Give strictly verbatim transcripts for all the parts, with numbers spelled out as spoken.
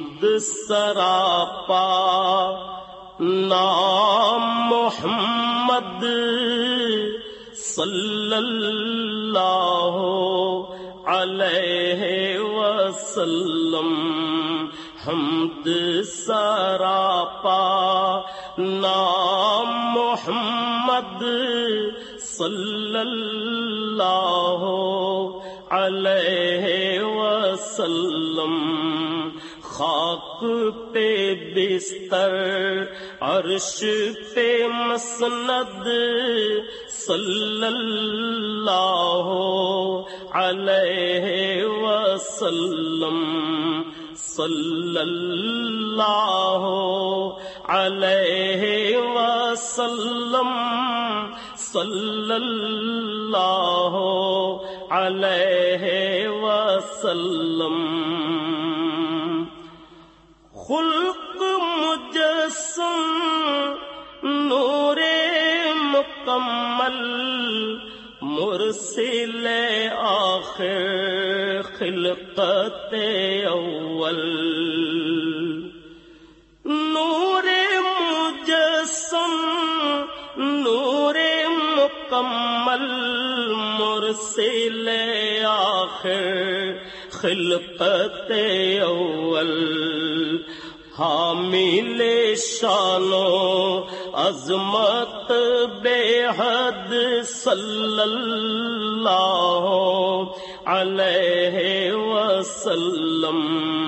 حمد سراپا نام محمد صلی اللہ علیہ وسلم. حمد سراپا نام محمد صلی اللہ علیہ وسلم. خاک پہ بستر عرش پہ مسند صلی اللہ علیہ وسلم. صلی اللہ علیہ وسلم. صلی اللہ علیہ وسلم. خلق مجسم نور مکمل مرسل آخر خلقت اول. نور مجسم نور مکمل مرسل آخر خلقت اول. حامل شان و عظمت بے حد صلی اللہ علیہ وسلم.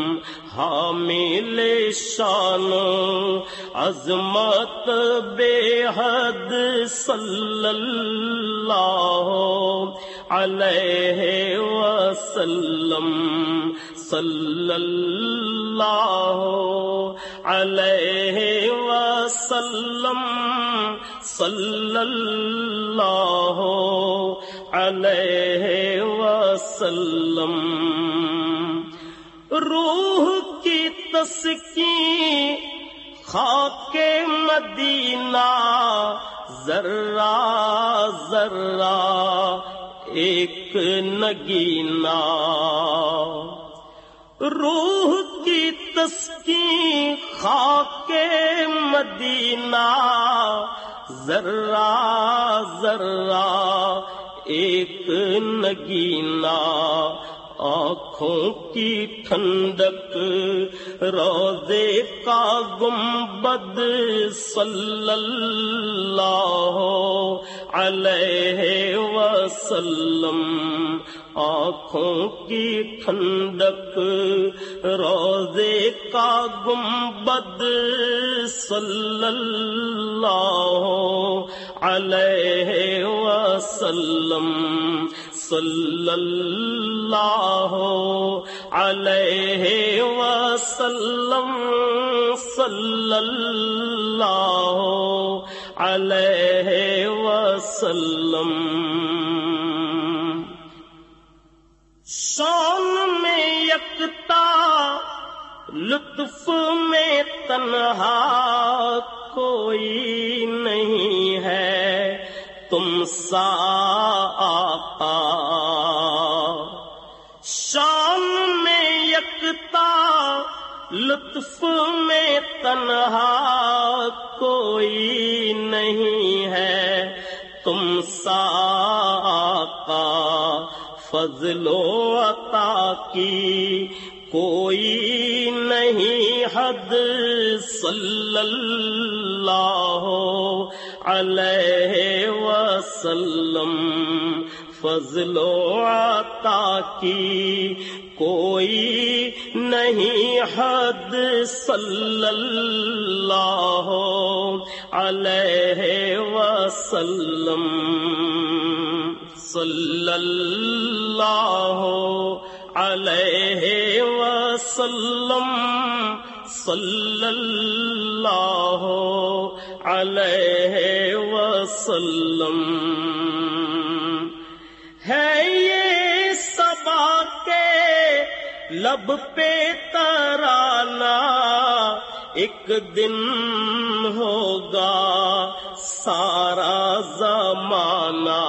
حامل شان و عظمت بے حد صلی اللہ علیہ وسلم. صلی اللہ علیہ وسلم. صلی اللہ علیہ وسلم. روح کی تسکین خاک مدینہ ذرہ ذرہ ایک نگینہ. روح کی تسکین خاک مدینہ ذرہ ذرہ ایک نگینہ. آنکھوں کی ٹھنڈک روضے کا گنبد صلی اللہ علیہ وسلم. آنکھوں کی ٹھنڈک روضے کا گنبد صلی اللہ علیہ وسلم. صلی اللہ علیہ وسلم. صلی اللہ علیہ وسلم. شان میں یکتا لطف میں تنہا کوئی نہیں ہے تم سا آقا. شان میں یکتا لطف میں تنہا کوئی نہیں ہے تم سا آقا. فضل و عطا کی کوئی نہیں حد صلی اللہ علیہ وسلم. فضل و عطا کی کوئی نہیں حد صلی اللہ علیہ وسلم. صلی اللہ علیہ وسلم. صلی اللہ علیہ وسلم. ہے یہ صبا کے لب پہ ترانہ ایک دن ہوگا سارا زمانہ.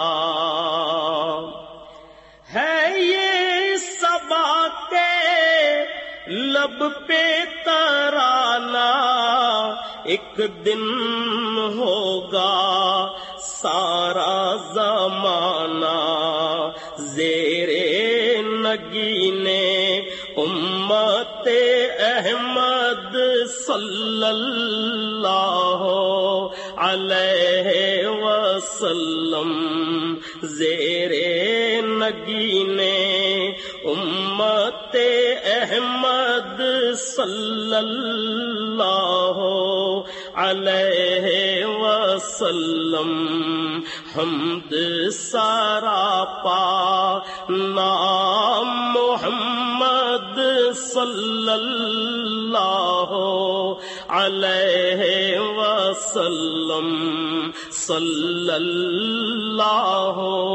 ہے یہ صبا کے لب پہ ترانہ ایک دن ہوگا سارا زمانہ زیرے نگینے امت احمد صلی اللہ علیہ وسلم زیرے نگینے امت احمد صلی اللہ علیہ وسلم حمد سراپا نام محمد صلی اللہ علیہ وسلم صلی اللہ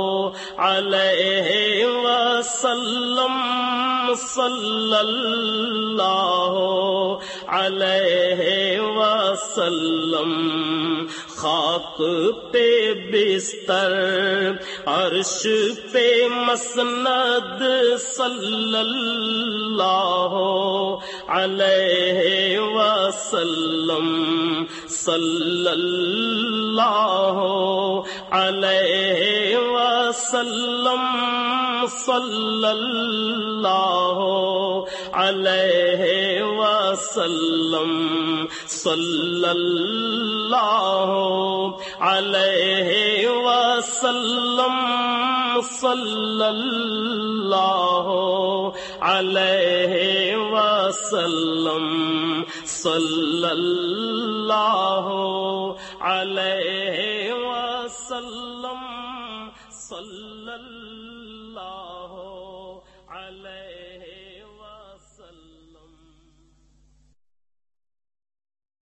علیہ وسلم صلی اللہ علیہ وسلم خاک پہ بستر عرش پہ مسند صلی اللہ علیہ وسلم صلی اللہ علیہ وسلم صلی اللہ علیہ وسلم صلی اللہ علیہ وسلم صلی اللہ علیہ وسلم صلی اللہ علیہ وسلم صلی اللہ